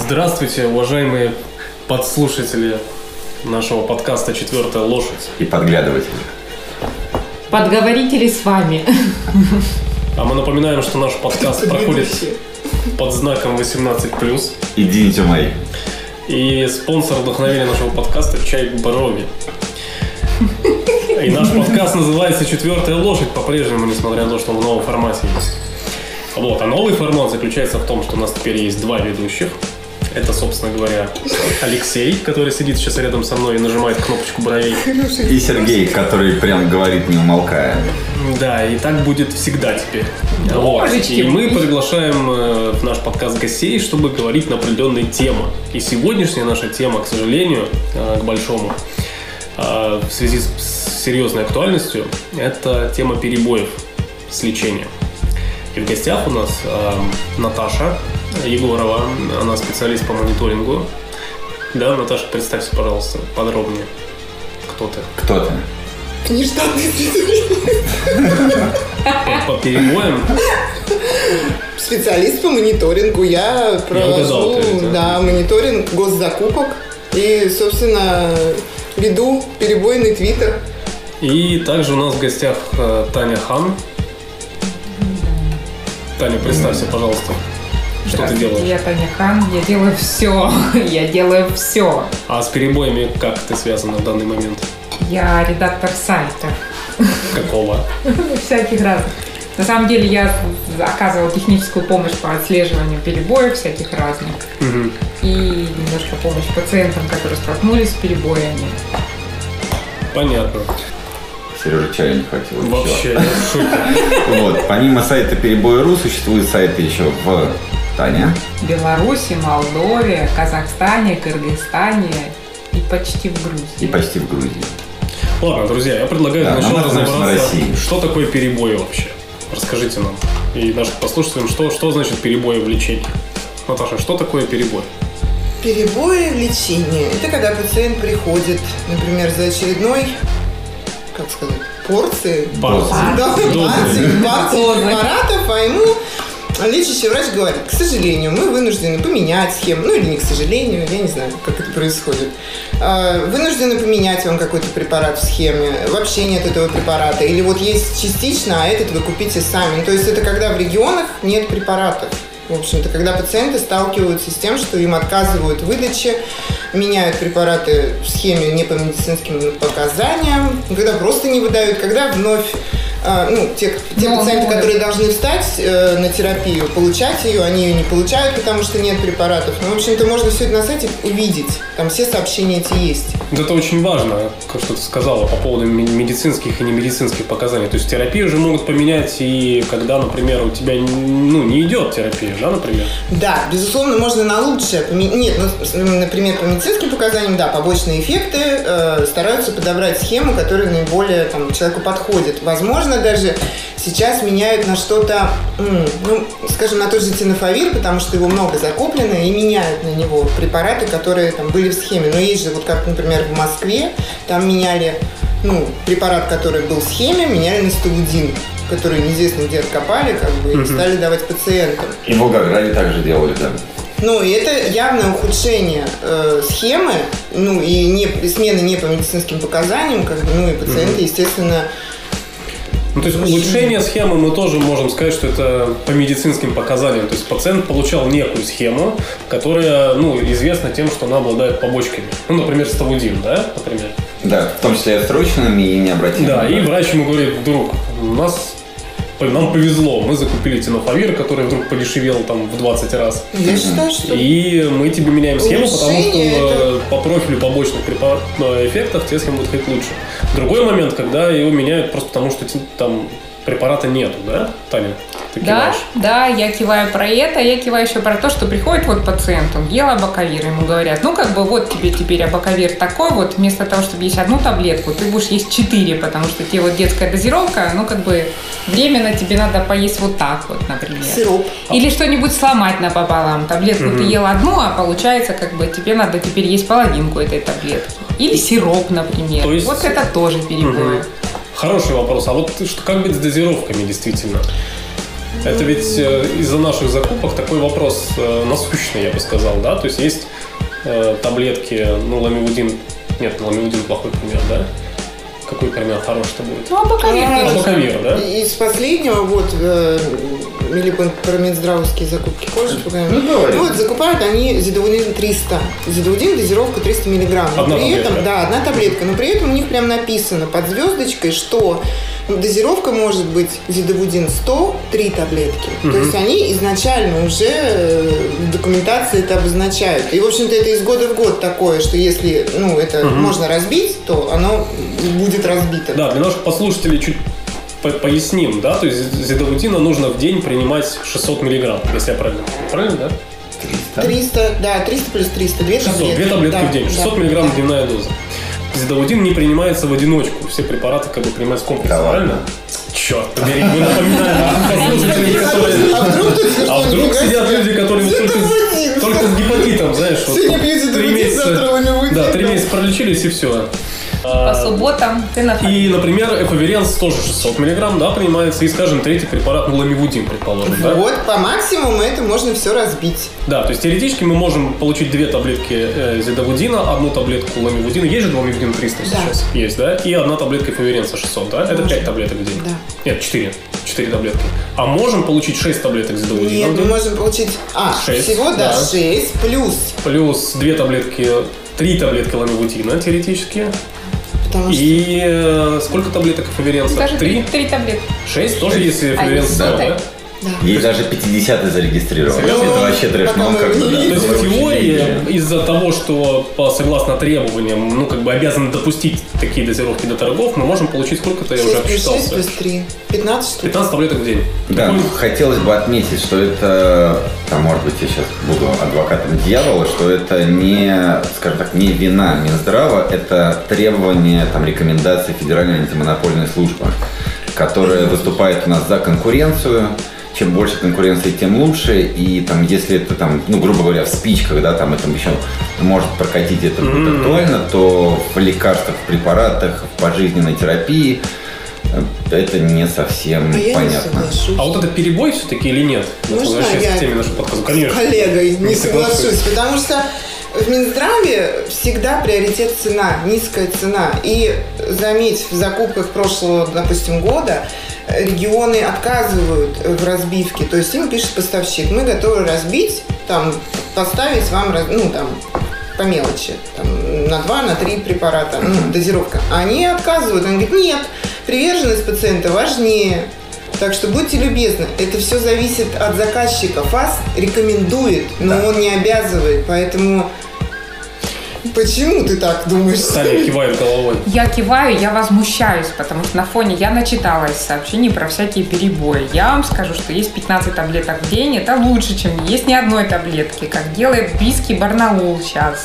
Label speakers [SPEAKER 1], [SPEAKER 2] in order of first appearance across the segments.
[SPEAKER 1] Здравствуйте, уважаемые подслушатели нашего подкаста «Четвертая лошадь».
[SPEAKER 2] И подглядыватели.
[SPEAKER 3] Подговорители с вами.
[SPEAKER 1] А мы напоминаем, что наш подкаст проходит под знаком 18+.
[SPEAKER 2] Идите мои.
[SPEAKER 1] И спонсор вдохновения нашего подкаста – чай Брови. И наш подкаст называется «Четвертая лошадь» по-прежнему, несмотря на то, что он в новом формате есть. Вот. А новый формат заключается в том, что у нас теперь есть два ведущих. Это, собственно говоря, Алексей, который сидит сейчас рядом со мной и нажимает кнопочку бровей.
[SPEAKER 2] И Сергей, который прям говорит, не умолкая.
[SPEAKER 1] Да, и так будет всегда теперь. Вот. И мы приглашаем в наш подкаст гостей, чтобы говорить на определенные темы. И сегодняшняя наша тема, к сожалению, к большому, в связи с серьезной актуальностью, это тема перебоев с лечением. И в гостях у нас Наташа Егорова, она специалист по мониторингу. Да, Наташа, представься, пожалуйста, подробнее. Кто ты?
[SPEAKER 2] Кто ты?
[SPEAKER 4] Внештатный специалист.
[SPEAKER 1] По перебоям?
[SPEAKER 4] Специалист по мониторингу. Я провожу мониторинг госзакупок и, собственно, веду перебойный твиттер.
[SPEAKER 1] И также у нас в гостях Таня Хан. Таня, представься, пожалуйста. Что ты делаешь?
[SPEAKER 3] Я Таня Хан, я делаю все. Я делаю все.
[SPEAKER 1] А с перебоями как ты связана в данный момент?
[SPEAKER 3] Я редактор сайта.
[SPEAKER 1] Какого?
[SPEAKER 3] Всяких разных. На самом деле я оказывала техническую помощь по отслеживанию перебоев всяких разных.
[SPEAKER 1] Угу.
[SPEAKER 3] И немножко помощь пациентам, которые столкнулись с перебоями.
[SPEAKER 1] Понятно.
[SPEAKER 2] Сереже чая не хватило.
[SPEAKER 1] Вообще, шутка.
[SPEAKER 2] Вот, помимо сайта Перебой.ру существуют сайты еще в Таня.
[SPEAKER 3] Беларуси, Молдове, Казахстане, Кыргызстане и почти в Грузии.
[SPEAKER 1] Ладно, друзья, я предлагаю сначала разобраться, что такое перебои вообще. Расскажите нам и нашим послушателям, что значит перебои в лечении. Наташа, что такое перебой?
[SPEAKER 4] Перебои в лечении – это когда пациент приходит, например, за очередной, как сказать, порции препаратов, а ему лечащий врач говорит: к сожалению, мы вынуждены поменять схему, ну или не к сожалению, я не знаю, как это происходит. Вынуждены поменять вам какой-то препарат в схеме, вообще нет этого препарата, или вот есть частично, а этот вы купите сами. То есть это когда в регионах нет препаратов. В общем-то, когда пациенты сталкиваются с тем, что им отказывают в выдаче, меняют препараты в схеме не по медицинским показаниям, когда просто не выдают, когда вновь те пациенты, которые должны встать на терапию, получать ее, они ее не получают, потому что нет препаратов. Ну, в общем-то, можно все это на сайте увидеть. Там все сообщения эти есть.
[SPEAKER 1] Это очень важно, что ты сказала по поводу медицинских и немедицинских показаний. То есть терапию же могут поменять и когда, например, у тебя не идет терапия, да, например? Да,
[SPEAKER 4] безусловно, можно на лучшее поменять. Нет, например, по медицинским показаниям, да, побочные эффекты стараются подобрать схему, которая наиболее человеку подходит. Возможно, даже сейчас меняют на что-то, скажем, на тот же тенофовир, потому что его много закуплено, и меняют на него препараты, которые там были в схеме. Но есть же, вот как, например, в Москве, там меняли, препарат, который был в схеме, меняли на столудин, который неизвестно где откопали, и стали давать пациентам.
[SPEAKER 2] И в Волгограде также делали, да?
[SPEAKER 4] И это явное ухудшение схемы, и смена не по медицинским показаниям, и пациенты, естественно.
[SPEAKER 1] То есть улучшение схемы мы тоже можем сказать, что это по медицинским показаниям. То есть пациент получал некую схему, которая, известна тем, что она обладает побочками. Например, столудин, да, например?
[SPEAKER 2] Да, в том числе отсроченными и необратимыми.
[SPEAKER 1] Да, и врач ему говорит: друг, нам повезло, мы закупили тенофовир, который вдруг подешевел в 20 раз.
[SPEAKER 4] Я считаю, что...
[SPEAKER 1] И мы тебе меняем схему, потому что по профилю побочных эффектов тебе схема будет ходить лучше. Другой момент, когда его меняют просто потому, что там препарата нету, да, Таня? Ты киваешь?
[SPEAKER 3] Да, я киваю про это. Я киваю еще про то, что приходит пациент, он ел абакавир, ему говорят: вот тебе теперь абакавир такой, вместо того, чтобы есть одну таблетку, ты будешь есть 4, потому что тебе детская дозировка, временно тебе надо поесть вот так, например.
[SPEAKER 4] Сироп.
[SPEAKER 3] Или что-нибудь сломать напополам. Таблетку ты ел одну, а получается, тебе надо теперь есть половинку этой таблетки. Или сироп, например.
[SPEAKER 1] То есть...
[SPEAKER 3] Вот это тоже перебой.
[SPEAKER 1] Хороший вопрос. А как быть с дозировками действительно? Это ведь из-за наших закупок такой вопрос насущный, я бы сказал, да? То есть есть таблетки, ламивудин. Нет, ламивудин плохой пример, да? Какой пример хороший-то будет?
[SPEAKER 3] Абакавир,
[SPEAKER 1] да?
[SPEAKER 4] Из последнего, или про Минздравовские закупки позже поговорим. Закупают они зидовудин 300. Зидовудин дозировка 300 миллиграмм.
[SPEAKER 1] Одна таблетка?
[SPEAKER 4] Да, одна таблетка. Но при этом у них прям написано под звездочкой, что дозировка может быть зидовудин 100, 3 таблетки. То есть они изначально уже в документации это обозначают. И, в общем-то, это из года в год такое, что если это можно разбить, то оно будет разбито.
[SPEAKER 1] Да, для наших послушателей чуть поясним, да, то есть зидовудина нужно в день принимать 600 миллиграмм, если я правильно понимаю, да?
[SPEAKER 4] 300, да, 300 плюс 300, 2 таблетки.
[SPEAKER 1] 2 таблетки в день, 600 миллиграмм дневная доза. Зидовудин не принимается в одиночку, все препараты принимаются в комплексе, правильно? Черт побери, мы напоминаем. А вдруг сидят люди, которые только с гепатитом, знаешь,
[SPEAKER 4] сегодня пьют зидовудин, завтра ламивудин.
[SPEAKER 1] Да, 3 месяца пролечились и все.
[SPEAKER 3] По субботам ты
[SPEAKER 1] И, например, эфаверенс тоже 600 миллиграмм, да, принимается. И, скажем, третий препарат, ламивудин, предположим.
[SPEAKER 4] Вот, по максимуму это можно все разбить.
[SPEAKER 1] Да, то есть теоретически мы можем получить 2 таблетки зидовудина, 1 таблетку ламивудина. Есть же ламивудин 300 сейчас? Есть, да? И 1 таблетка эфаверенса 600, да? Это 5 таблеток в день?
[SPEAKER 4] Да.
[SPEAKER 1] Нет, 4 таблетки. А можем получить 6 таблеток зидовудина?
[SPEAKER 4] Нет, мы можем получить...
[SPEAKER 1] 6,
[SPEAKER 4] всего, да, 6
[SPEAKER 1] плюс 2 таблетки, 3 таблетки ламивудина теоретически. И сколько таблеток эфаверенса?
[SPEAKER 3] Даже 3 таблетки.
[SPEAKER 1] 6 тоже, если эфаверенс, да?
[SPEAKER 2] Да. Есть даже 50-й зарегистрирован. Это вообще трэш.
[SPEAKER 1] То есть в теории из-за того, что согласно требованиям, обязаны допустить такие дозировки до торгов, мы можем получить сколько-то, я уже обсчитался.
[SPEAKER 4] 6 плюс 3. 15 штук.
[SPEAKER 1] 15 таблеток в день.
[SPEAKER 2] Да, хотелось бы отметить, что это, может быть, я сейчас буду адвокатом дьявола, что это не, скажем так, не вина Минздрава, это требование, рекомендации Федеральной антимонопольной службы, которая выступает у нас за конкуренцию. Чем больше конкуренции, тем лучше. И если это грубо говоря, в спичках, да, это еще может прокатить, это будет актуально, то в лекарствах, в препаратах, в пожизненной терапии это не совсем понятно.
[SPEAKER 1] А вот это перебой все-таки или нет? Возвращаясь к теме нашего подкаста. Конечно.
[SPEAKER 4] С коллегой не соглашусь, потому что в Минздраве всегда приоритет цена, низкая цена. И заметь, в закупках прошлого, допустим, года регионы отказывают в разбивке. То есть им пишет поставщик: мы готовы разбить, поставить вам, по мелочи, на 2, на 3 препарата, дозировка. А они отказывают. Он говорит: нет, приверженность пациента важнее. Так что будьте любезны, это все зависит от заказчика. ФАС рекомендует, но он не обязывает, поэтому... Почему ты так думаешь?
[SPEAKER 1] Таня кивает головой.
[SPEAKER 3] Я киваю, я возмущаюсь, потому что на фоне я начиталась сообщений про всякие перебои. Я вам скажу, что есть 15 таблеток в день, это лучше, чем есть ни одной таблетки, как делает близкий Барнаул сейчас.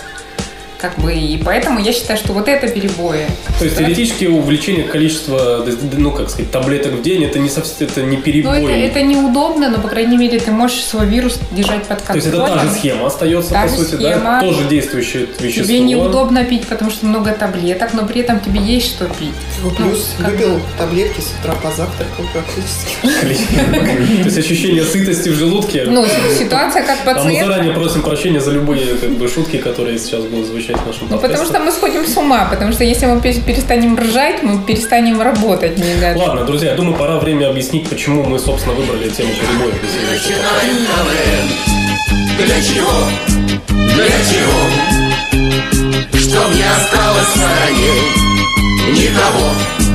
[SPEAKER 3] И поэтому я считаю, что вот это перебои.
[SPEAKER 1] То есть теоретически увеличение количества, таблеток в день это не совсем, это не перебой.
[SPEAKER 3] Но это неудобно, но по крайней мере ты можешь свой вирус держать под контролем.
[SPEAKER 1] То есть это та же схема остается, по сути, да? Тоже действующее вещество.
[SPEAKER 3] Тебе неудобно пить, потому что много таблеток, но при этом тебе есть что пить.
[SPEAKER 4] Плюс выпил таблетки с утра, позавтракал практически.
[SPEAKER 1] То есть ощущение сытости в желудке.
[SPEAKER 3] Ситуация как пациент.
[SPEAKER 1] А мы заранее просим прощения за любые шутки, которые сейчас будут звучать.
[SPEAKER 3] Потому что мы сходим с ума, потому что если мы перестанем ржать, мы перестанем работать.
[SPEAKER 1] Ладно, друзья, я думаю, пора время объяснить, почему мы, собственно, выбрали тему перебоев.
[SPEAKER 5] Для чего? Для чего? Что мне осталось в стороне? Никого,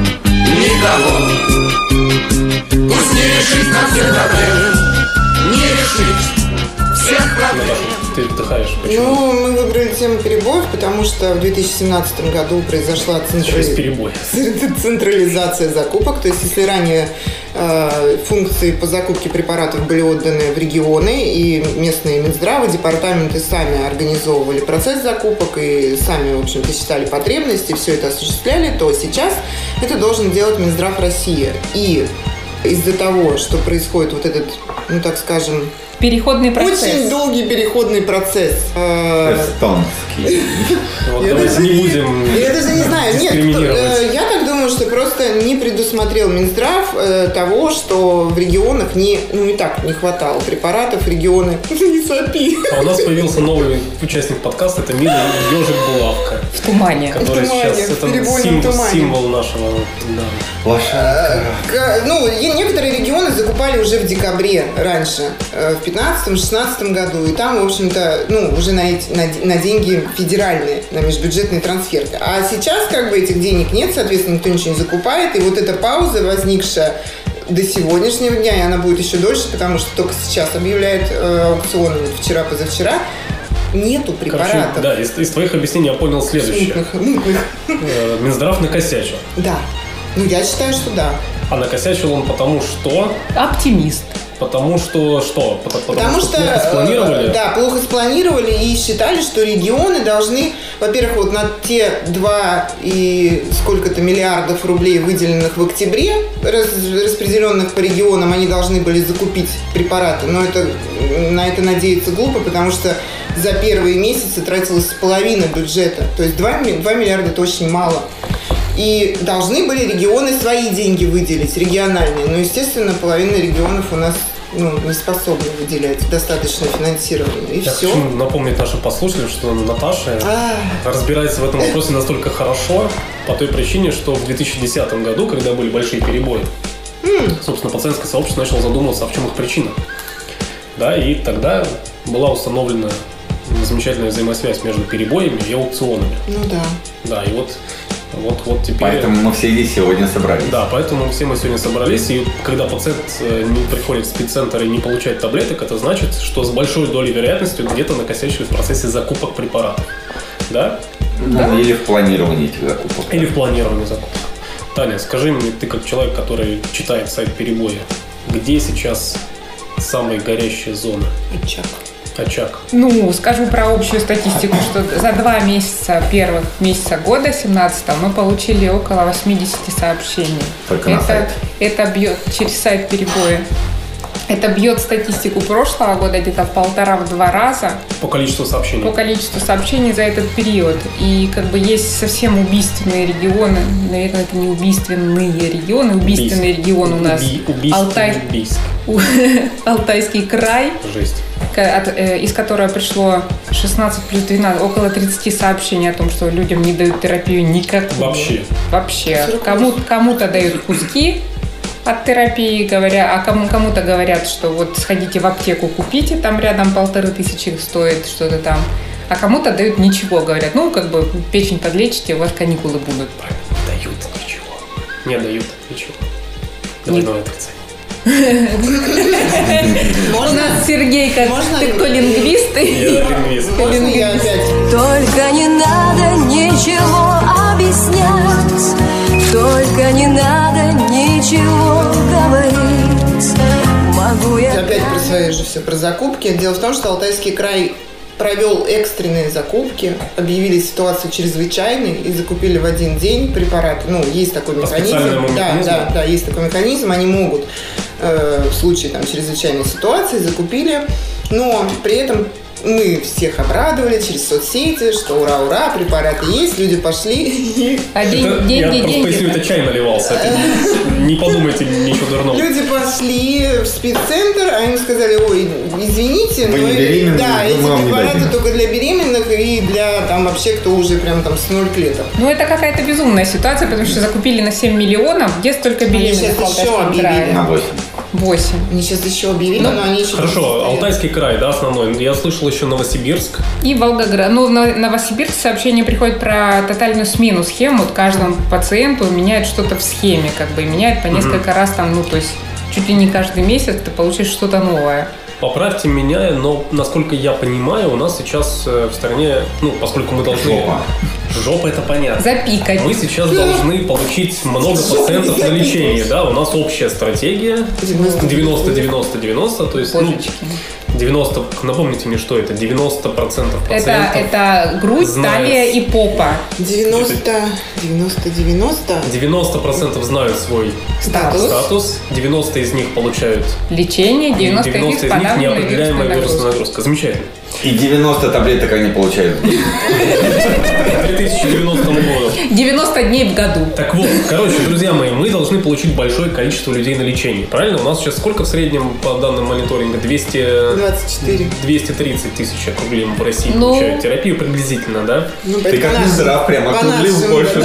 [SPEAKER 5] никого. Пусть не решить нам всех проблем, не решить всех проблем.
[SPEAKER 1] Ты вдыхаешь. Почему?
[SPEAKER 4] Мы выбрали тему перебоев, потому что в 2017 году произошла централизация закупок. То есть, если ранее функции по закупке препаратов были отданы в регионы, и местные Минздравы, департаменты сами организовывали процесс закупок и сами, в общем-то, считали потребности, все это осуществляли, то сейчас это должен делать Минздрав России. И из-за того, что происходит вот этот, так скажем,
[SPEAKER 3] переходный процесс.
[SPEAKER 4] Очень долгий переходный процесс.
[SPEAKER 2] Эстонский.
[SPEAKER 1] Давайте не будем.
[SPEAKER 4] Я даже не знаю. Нет, я так думаю, думаю, что просто не предусмотрел Минздрав того, что в регионах и так не хватало препаратов, регионы не сопи.
[SPEAKER 1] А у нас появился новый участник подкаста, это милый ежик-булавка.
[SPEAKER 3] В тумане.
[SPEAKER 1] Который сейчас это символ нашего. Да.
[SPEAKER 2] Лошадка.
[SPEAKER 4] Некоторые регионы закупали уже в декабре раньше, в 2015-2016 году, и там, в общем-то, уже на деньги федеральные, на межбюджетные трансферты. А сейчас этих денег нет, соответственно, никто ничего не закупает, и вот эта пауза, возникшая до сегодняшнего дня, и она будет еще дольше, потому что только сейчас объявляют аукционы, вчера-позавчера, нету препаратов.
[SPEAKER 1] Короче, да, из твоих объяснений я понял следующее.
[SPEAKER 4] Мутных.
[SPEAKER 1] Минздрав накосячил.
[SPEAKER 4] Да. Я считаю, что да.
[SPEAKER 1] А накосячил он потому что?
[SPEAKER 3] Оптимист.
[SPEAKER 1] Потому что что?
[SPEAKER 4] Потому что
[SPEAKER 1] плохо спланировали?
[SPEAKER 4] Да, плохо спланировали и считали, что регионы должны, во-первых, на те 2 и сколько-то миллиардов рублей, выделенных в октябре, распределенных по регионам, они должны были закупить препараты. Но на это надеяться глупо, потому что за первые месяцы тратилась половина бюджета. То есть 2 миллиарда – это очень мало. И должны были регионы свои деньги выделить, региональные. Но, естественно, половина регионов у нас не способны выделять достаточное финансирование. И
[SPEAKER 1] я
[SPEAKER 4] все.
[SPEAKER 1] хочу напомнить нашим послушателям, что Наташа разбирается в этом вопросе настолько хорошо по той причине, что в 2010 году, когда были большие перебои, собственно, пациентское сообщество начало задумываться, в чем их причина. Да, и тогда была установлена замечательная взаимосвязь между перебоями и аукционами.
[SPEAKER 4] Да.
[SPEAKER 1] Да, и вот теперь...
[SPEAKER 2] Поэтому мы все здесь сегодня собрались.
[SPEAKER 1] Да, поэтому все мы сегодня собрались, и когда пациент не приходит в спеццентр и не получает таблеток, это значит, что с большой долей вероятности где-то накосячили в процессе закупок препаратов. Да?
[SPEAKER 2] Или в планировании этих закупок.
[SPEAKER 1] Или в планировании закупок. Таня, скажи мне, ты как человек, который читает сайт перебоя, где сейчас самые горящие зоны? Очаг.
[SPEAKER 3] Скажу про общую статистику, что за 2 месяца, первых месяца года 17-го, мы получили около 80 сообщений.
[SPEAKER 2] Только на сайт.
[SPEAKER 3] Это бьет через сайт перебоя. Это бьет статистику прошлого года где-то в 1,5-2 раза.
[SPEAKER 1] По количеству сообщений.
[SPEAKER 3] По количеству сообщений за этот период. И есть совсем убийственные регионы. Наверное, это не убийственные регионы. Убийственный регион у нас Алтайский край.
[SPEAKER 1] Жесть.
[SPEAKER 3] Из которого пришло 16 плюс 12, около 30 сообщений о том, что людям не дают терапию никакую. Вообще. Кому-то дают куски от терапии, а кому-то говорят, что сходите в аптеку, купите, там рядом 1500 стоит что-то там. А кому-то дают ничего, говорят, печень подлечите, у вас каникулы будут.
[SPEAKER 1] Дают ничего. Не дают ничего. Двойное отрицание.
[SPEAKER 3] У нас Сергей, ты кто, лингвист?
[SPEAKER 1] Я лингвист.
[SPEAKER 4] Можно я опять?
[SPEAKER 6] Только не надо ничего объяснять, только не надо ничего говорить. Могу я
[SPEAKER 4] опять про свои же все, про закупки. Дело в том, что Алтайский край провел экстренные закупки, объявили ситуацию чрезвычайной и закупили в один день препараты. Есть такой механизм. Да, есть такой механизм. Они могут в случае чрезвычайной ситуации закупили, но при этом мы всех обрадовали через соцсети, что ура, препараты есть, люди пошли.
[SPEAKER 1] Я просто поясню, это чай наливался. Не подумайте ничего дурного.
[SPEAKER 4] Люди пошли в спеццентр, а им сказали: ой, извините,
[SPEAKER 2] вы не беременны,
[SPEAKER 4] да, эти препараты только для беременных и для вообще кто уже прям с 0 клеток.
[SPEAKER 3] Это какая-то безумная ситуация, потому что закупили на 7 миллионов, где столько беременных в Алтайском крае?
[SPEAKER 2] На 8.
[SPEAKER 3] 8.
[SPEAKER 4] Они сейчас еще объявили, но они еще...
[SPEAKER 1] Хорошо, Алтайский край, да, основной. Я слышал еще Новосибирск.
[SPEAKER 3] И Волгоград. В Новосибирск сообщение приходит про тотальную смену схем. Каждому пациенту меняет что-то в схеме, и меняет по несколько раз, то есть чуть ли не каждый месяц ты получишь что-то новое.
[SPEAKER 1] Поправьте меня, но, насколько я понимаю, у нас сейчас в стране, поскольку мы должны... Жопа, это понятно.
[SPEAKER 3] Запикать.
[SPEAKER 1] Мы сейчас должны получить много пациентов на лечение, да? У нас общая стратегия 90-90-90, то есть... 90, напомните мне, что это? 90% пациентов.
[SPEAKER 3] Это грудь, талия и попа.
[SPEAKER 1] 90% знают свой статус. 90 из них получают
[SPEAKER 3] лечение, 90 из них
[SPEAKER 1] неопределяемая вирусная нагрузка. Замечательно.
[SPEAKER 2] И 90 таблеток они получают в день.
[SPEAKER 1] К 2090 году.
[SPEAKER 3] 90 дней в году.
[SPEAKER 1] Так вот, короче, друзья мои, мы должны получить большое количество людей на лечение. Правильно? У нас сейчас сколько в среднем по данным мониторинга? 230 тысяч округлим в России получают терапию приблизительно, да?
[SPEAKER 2] Ты как Минздрав прям округлил больше.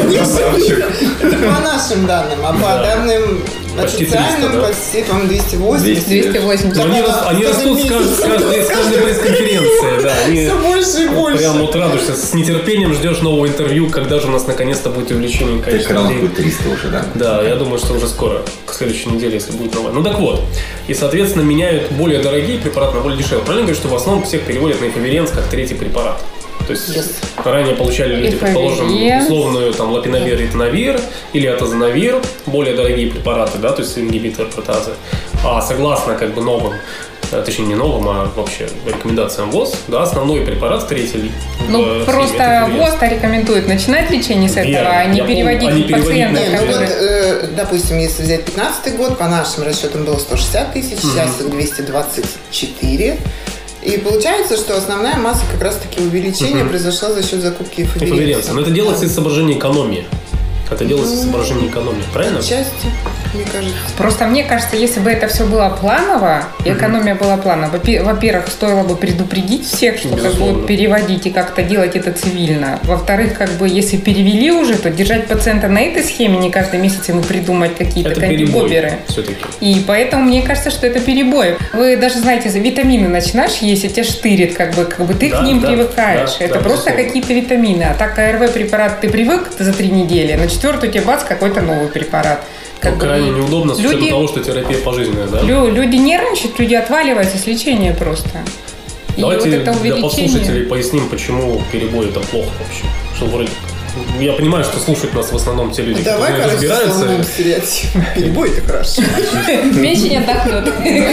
[SPEAKER 4] Это по нашим данным, а по данным
[SPEAKER 1] Почти
[SPEAKER 4] официальным
[SPEAKER 1] 300, да?
[SPEAKER 4] почти, по-моему, 280.
[SPEAKER 3] 280.
[SPEAKER 1] Они растут с каждой пресс-конференции, да.
[SPEAKER 4] Все больше и больше.
[SPEAKER 1] Прям вот радуешься, с нетерпением ждешь нового интервью, когда же у нас наконец-то будет увеличение количества
[SPEAKER 2] Экран
[SPEAKER 1] людей.
[SPEAKER 2] будет 300 уже, да?
[SPEAKER 1] Да, я думаю, что уже скоро, к следующей неделе, если будет новое. Ну так вот, и, соответственно, меняют более дорогие препараты на более дешевые. Правильно говорю, что в основном всех переводят на эфиверенс как третий препарат? То есть ранее получали люди, предположим, условную там лапинавир, ритонавир или атазонавир, более дорогие препараты, да, то есть ингибитор протазы. А согласно как бы новым, точнее не новым, а вообще рекомендациям ВОЗ, да, основной препарат третий.
[SPEAKER 3] Ну, просто ВОЗ рекомендует начинать лечение с этого, а не переводить пациента.
[SPEAKER 4] Допустим, если взять 15 год, по нашим расчетам было 160 тысяч, сейчас их 224. И получается, что основная масса как раз-таки увеличения произошла за счет закупки эфиверенса.
[SPEAKER 1] Но это делается из соображения экономии. Это делается из соображения экономии, правильно?
[SPEAKER 4] Отчасти, мне кажется.
[SPEAKER 3] Просто мне кажется, если бы это все было планово, и экономия была планово, во-первых, стоило бы предупредить всех, что как будут переводить и как-то делать это цивильно. Во-вторых, как бы если перевели уже, то держать пациента на этой схеме не каждый месяц ему придумать какие-то кантибоберы.
[SPEAKER 1] Все-таки.
[SPEAKER 3] И поэтому мне кажется, что это перебой. Вы даже знаете, витамины начинаешь есть, и тебя штырит, как бы ты к ним привыкаешь. Это просто какие-то витамины. А так АРВ препарат ты привык за 3 недели, на 4-ю тебе бац, какой-то новый препарат.
[SPEAKER 1] Крайне неудобно с учетом того, что терапия пожизненная, да?
[SPEAKER 3] Люди нервничают, люди отваливаются с лечения просто.
[SPEAKER 1] Давайте
[SPEAKER 3] вот это
[SPEAKER 1] для подслушателей поясним, почему перебой это плохо вообще. Что вроде... Я понимаю, что слушают нас в основном те люди, которые разбираются.
[SPEAKER 4] Перебой это хорошо.
[SPEAKER 3] Печень отдохнет.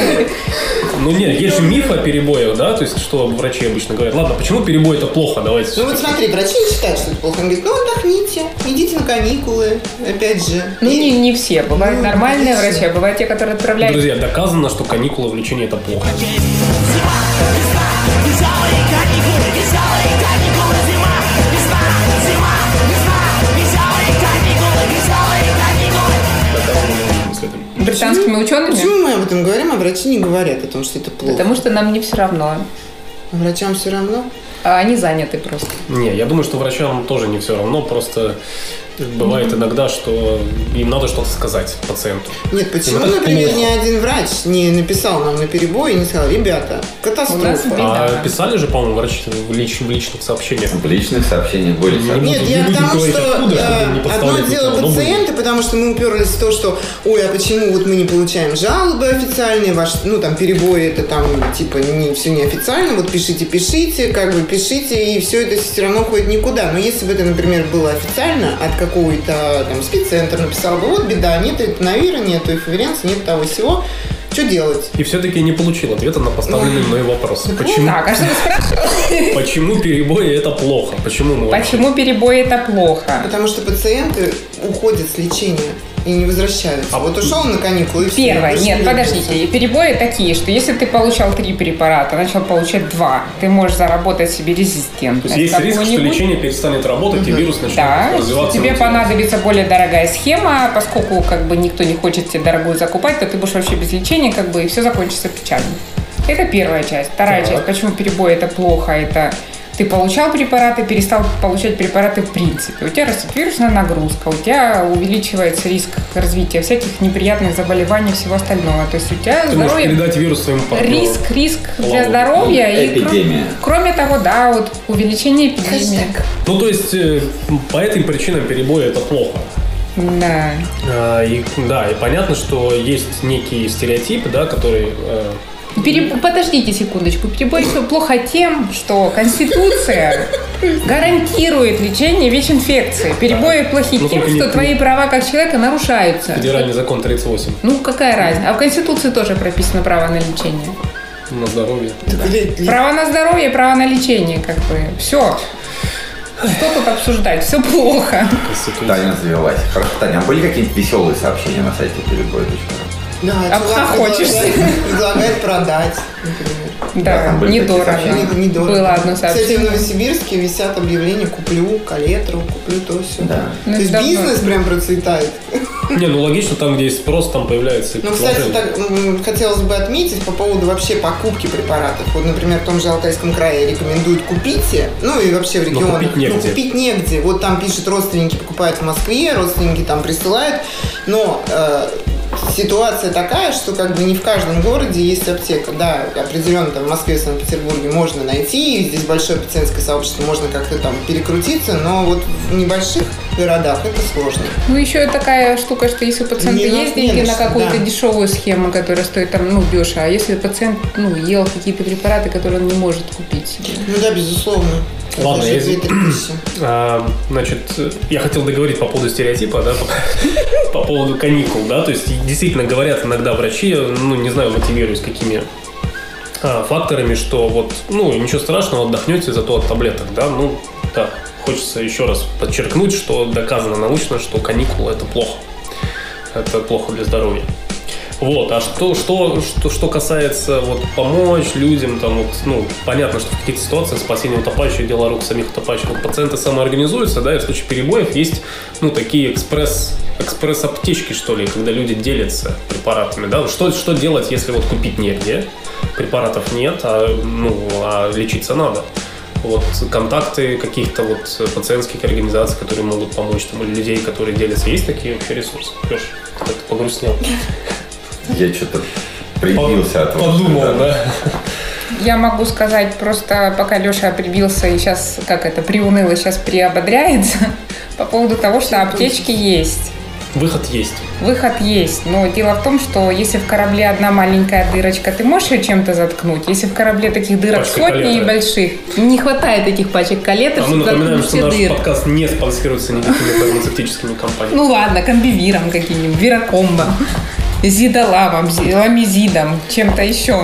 [SPEAKER 1] Ну нет, есть же миф о перебоях, да, то есть что врачи обычно говорят. Ладно, почему перебой это плохо? Давайте.
[SPEAKER 4] Ну вот смотри, врачи не считают, что это плохо. Они говорят, отдохните, идите на каникулы, опять же.
[SPEAKER 3] Ну не все, бывают нормальные врачи, а бывают те, которые отправляют.
[SPEAKER 1] Друзья, доказано, что каникулы в лечении это плохо.
[SPEAKER 3] Британскими учеными?
[SPEAKER 4] Почему мы об этом говорим, а врачи не говорят о том, что это плохо?
[SPEAKER 3] Потому что нам не все равно.
[SPEAKER 4] Врачам все равно?
[SPEAKER 3] А они заняты просто.
[SPEAKER 1] Не, я думаю, что врачам тоже не все равно, просто бывает иногда, что им надо что-то сказать пациенту.
[SPEAKER 4] Нет, почему, например, ни один врач не написал нам на перебой и не сказал, ребята, катастрофа.
[SPEAKER 1] А писали же, по-моему, врачи в личных сообщениях.
[SPEAKER 2] В личных сообщениях были.
[SPEAKER 4] Нет, я к тому, что одно дело пациенты, потому что мы уперлись в то, что ой, а почему вот мы не получаем жалобы официальные, перебои, это там типа все неофициально, вот пишите, как бы пишите, и все это все равно ходит никуда. Но если бы это, например, было официально, от какого-то там спеццентр написал бы, вот беда, нет этонавира, нет эфиверенса, нет того всего, что делать?
[SPEAKER 1] И все-таки не получил ответа на поставленный мной вопрос.
[SPEAKER 3] Почему? Так, а что ты спрашиваешь?
[SPEAKER 1] Почему перебои это плохо?
[SPEAKER 3] Почему перебои это плохо?
[SPEAKER 4] Потому что пациенты уходят с лечения и не возвращаются. Вот ушел на каникулы и все.
[SPEAKER 3] Первое. Нет, подождите. Перебои такие, что если ты получал 3 препарата, начал получать 2, ты можешь заработать себе резистентность.
[SPEAKER 1] То есть риск, что лечение перестанет работать, и вирус начнет развиваться.
[SPEAKER 3] Тебе понадобится более дорогая схема, поскольку никто не хочет тебе дорогую закупать, то ты будешь вообще без лечения, и все закончится печально. Это первая часть. Вторая часть. Почему перебои это плохо? Это ты получал препараты, перестал получать препараты в принципе. У тебя растет вирусная нагрузка, у тебя увеличивается риск развития всяких неприятных заболеваний и всего остального. То есть у тебя
[SPEAKER 1] ты
[SPEAKER 3] здоровье...
[SPEAKER 1] можешь передать вирус своему партнеру.
[SPEAKER 3] Риск для здоровья.
[SPEAKER 2] Эпидемия.
[SPEAKER 3] Кроме того, увеличение эпидемии.
[SPEAKER 1] Ну, то есть по этим причинам перебои это плохо.
[SPEAKER 3] Да.
[SPEAKER 1] И понятно, что есть некий стереотип, который...
[SPEAKER 3] Подождите секундочку. Перебой плохо тем, что Конституция гарантирует лечение ВИЧ-инфекции. Перебои плохи тем, что твои права как человека нарушаются.
[SPEAKER 1] Федеральный закон 38.
[SPEAKER 3] Ну, какая разница? А в Конституции тоже прописано право на лечение.
[SPEAKER 1] На здоровье.
[SPEAKER 3] Право на здоровье, право на лечение, Все. Что тут обсуждать? Все плохо.
[SPEAKER 2] Таня завелась. Хорошо, Таня, а были какие-нибудь веселые сообщения на сайте перебой.ру?
[SPEAKER 4] Да,
[SPEAKER 3] обхохочешься.
[SPEAKER 4] Предлагает продать, например.
[SPEAKER 3] Да, недорого.
[SPEAKER 4] Недорого.
[SPEAKER 3] Было одно сообщение.
[SPEAKER 4] Кстати, в Новосибирске висят объявления: куплю калетру, куплю то все.
[SPEAKER 2] Да.
[SPEAKER 3] Ну,
[SPEAKER 4] То есть
[SPEAKER 3] давно.
[SPEAKER 4] бизнес прям процветает.
[SPEAKER 1] Не, ну логично, там, где есть спрос, там появляется и
[SPEAKER 4] Ну, кстати,
[SPEAKER 1] предложение.
[SPEAKER 4] так, хотелось бы отметить по поводу вообще покупки препаратов. Вот, например, в том же Алтайском крае рекомендуют купите, ну и вообще в регионах.
[SPEAKER 1] купить негде.
[SPEAKER 4] Ну, купить негде. Вот там пишут, родственники покупают в Москве, родственники там присылают, но ситуация такая, что как бы не в каждом городе есть аптека. Да, определенно там в Москве, в Санкт-Петербурге можно найти, и здесь большое пациентское сообщество, можно как-то там перекрутиться, но вот в небольших городах это сложно.
[SPEAKER 3] Ну, еще такая штука, что если у пациента есть деньги на какую-то дешевую схему, которая стоит там, ну, дешево, а если пациент, ну, ел какие-то препараты, которые он не может купить себе?
[SPEAKER 4] Ну да, безусловно.
[SPEAKER 1] Ладно,
[SPEAKER 4] Даже
[SPEAKER 1] я
[SPEAKER 4] 2-3 тысячи.
[SPEAKER 1] Значит, я хотел договорить по поводу стереотипа, да, по поводу каникул, да, то есть действительно говорят иногда врачи, ну, не знаю, мотивируюсь какими факторами, что вот, ну, ничего страшного, отдохнете зато от таблеток, да, ну, да, хочется еще раз подчеркнуть, что доказано научно, что каникулы – это плохо, это плохо для здоровья. Вот, а что касается вот помочь людям, там вот, ну, понятно, что в каких-то ситуациях спасение утопающих, дело рук самих утопающих, вот пациенты самоорганизуются, да, и в случае перебоев есть, ну, такие экспресс-аптечки, что ли, когда люди делятся препаратами, да, что делать, если вот купить негде, препаратов нет, а лечиться надо. Вот контакты каких-то вот пациентских организаций, которые могут помочь, там, или людей, которые делятся, есть такие вообще ресурсы? Леш, как-то погрустнел.
[SPEAKER 2] Я что-то прибился от вас.
[SPEAKER 1] Подумал, да.
[SPEAKER 3] Я могу сказать просто, пока Леша прибился и сейчас, приуныл и сейчас приободряется, по поводу того, что аптечки есть.
[SPEAKER 1] Выход есть.
[SPEAKER 3] Выход есть, но дело в том, что если в корабле одна маленькая дырочка, ты можешь ее чем-то заткнуть. Если в корабле таких дырок
[SPEAKER 1] Пачка
[SPEAKER 3] сотни
[SPEAKER 1] калетры.
[SPEAKER 3] и больших, не хватает этих пачек калетры,
[SPEAKER 1] А мы
[SPEAKER 3] чтобы
[SPEAKER 1] напоминаем,
[SPEAKER 3] заткнуть
[SPEAKER 1] что
[SPEAKER 3] все
[SPEAKER 1] наш
[SPEAKER 3] дыры.
[SPEAKER 1] подкаст не спонсируется никакими фармацевтическими компаниями.
[SPEAKER 3] Ну ладно, комбивиром каким-нибудь, вирокомбом, зидолавом, ламизидом, чем-то еще.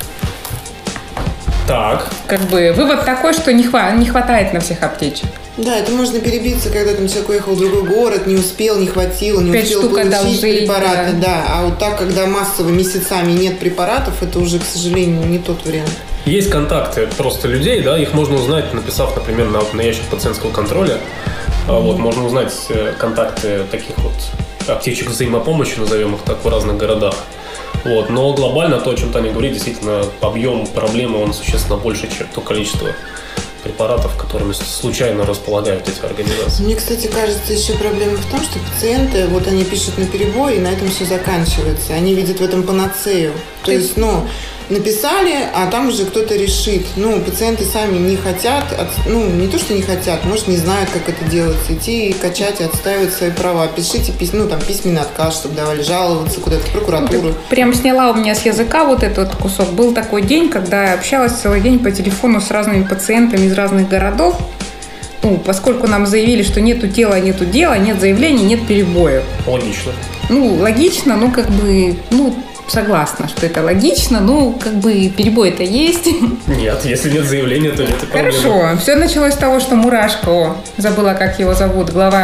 [SPEAKER 1] Так.
[SPEAKER 3] Вывод такой, что не хватает на всех аптечек.
[SPEAKER 4] Да, это можно перебиться, когда там человек уехал в другой город, не успел, не хватило, не
[SPEAKER 3] 5
[SPEAKER 4] успел
[SPEAKER 3] штук
[SPEAKER 4] получить
[SPEAKER 3] одолжить,
[SPEAKER 4] препараты. Да. А вот так, когда массово месяцами нет препаратов, это уже, к сожалению, не тот вариант.
[SPEAKER 1] Есть контакты просто людей, да, их можно узнать, написав, например, на ящик пациентского контроля. Вот, можно узнать контакты таких вот аптечек взаимопомощи, назовем их так, в разных городах. Вот, но глобально то, о чем Таня говорит, действительно, объем проблемы, он существенно больше, чем то количество препаратов, которыми случайно располагают эти организации.
[SPEAKER 4] Мне, кстати, кажется, еще проблема в том, что пациенты, вот они пишут наперебой, и на этом все заканчивается. Они видят в этом панацею. То есть, написали, а там уже кто-то решит. Пациенты сами не хотят, не то, что не хотят, может, не знают, как это делается. Идти и качать, и отстаивать свои права. Пишите, письменный отказ, чтобы давали жаловаться куда-то в прокуратуру.
[SPEAKER 3] Прям сняла у меня с языка вот этот кусок. Был такой день, когда я общалась целый день по телефону с разными пациентами из разных городов. Поскольку нам заявили, что нету тела, нет заявлений, нет перебоев.
[SPEAKER 1] Логично.
[SPEAKER 3] Логично, согласна, что это логично, перебой-то есть.
[SPEAKER 1] Нет, если нет заявления, то нет и проблемы.
[SPEAKER 3] Хорошо. Все началось с того, что Мурашко, забыла, как его зовут, глава